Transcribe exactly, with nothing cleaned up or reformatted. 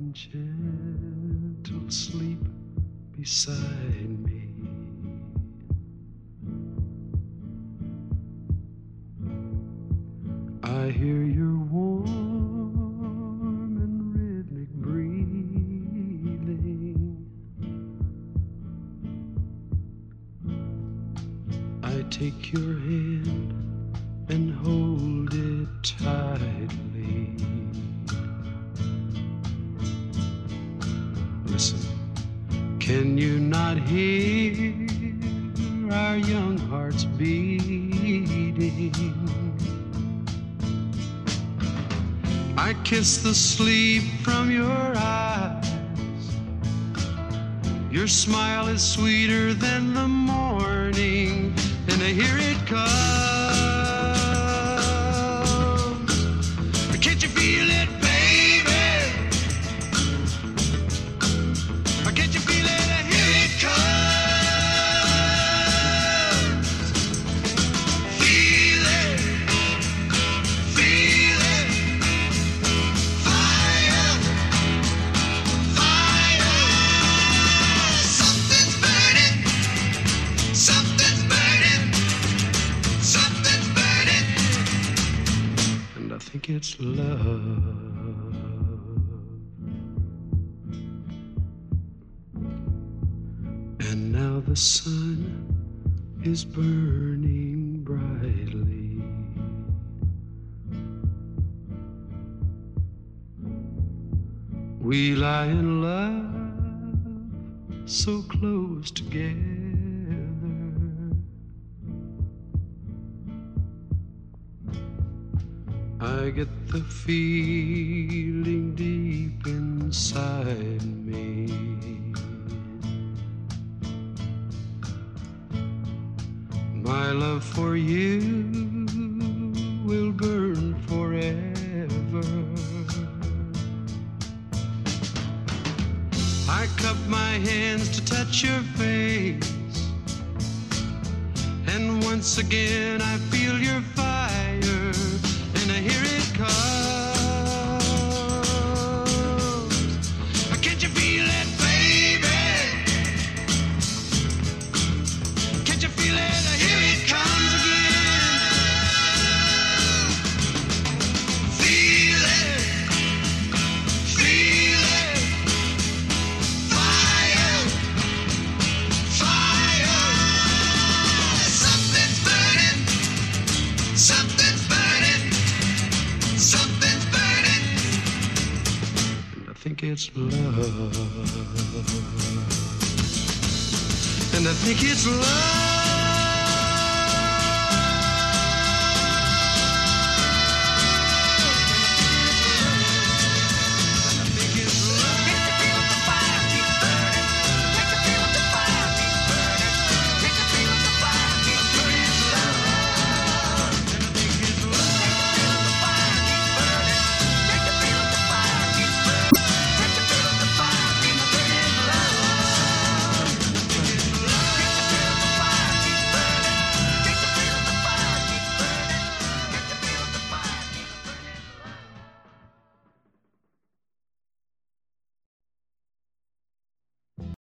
gentle sleep beside me. I hear your warm and rhythmic breathing. I take your hand and hold it tightly. Listen, can you not hear our young hearts beating? I kiss the sleep from your eyes. Your smile is sweeter than the morning, and I hear it come. Can't you feel it, baby? Or can't you feel it? I hear it comes. Feel it, feel it. Fire, fire. Something's burning, something's burning, something's burning. And I think it's love. And now the sun is burning brightly. We lie in love so close together. I get the feeling deep inside me. My love for you will burn forever. I cup my hands to touch your face, and once again I feel your fire, and I hear it comes. Can't you feel it, baby? Can't you feel it? I hear it comes again. Feel it, feel it. Fire, fire. Something's burning, something's burning, something's burning. And I think it's love. And I think it's love.